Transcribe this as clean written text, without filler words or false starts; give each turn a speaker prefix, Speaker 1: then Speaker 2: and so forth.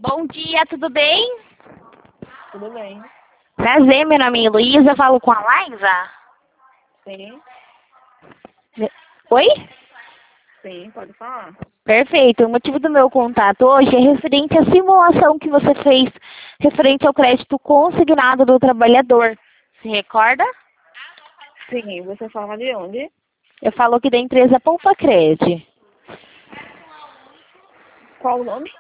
Speaker 1: Bom dia, tudo bem?
Speaker 2: Tudo bem?
Speaker 1: Prazer, meu nome é Luísa, eu falo com a Laísa?
Speaker 2: Sim,
Speaker 1: Oi?
Speaker 2: sim, pode falar.
Speaker 1: Perfeito, o motivo do meu contato hoje é referente à simulação que você fez referente ao crédito consignado do trabalhador. Se recorda?
Speaker 2: Sim, você fala de onde?
Speaker 1: Eu falo aqui da empresa Poupa Cred.
Speaker 2: Qual o nome?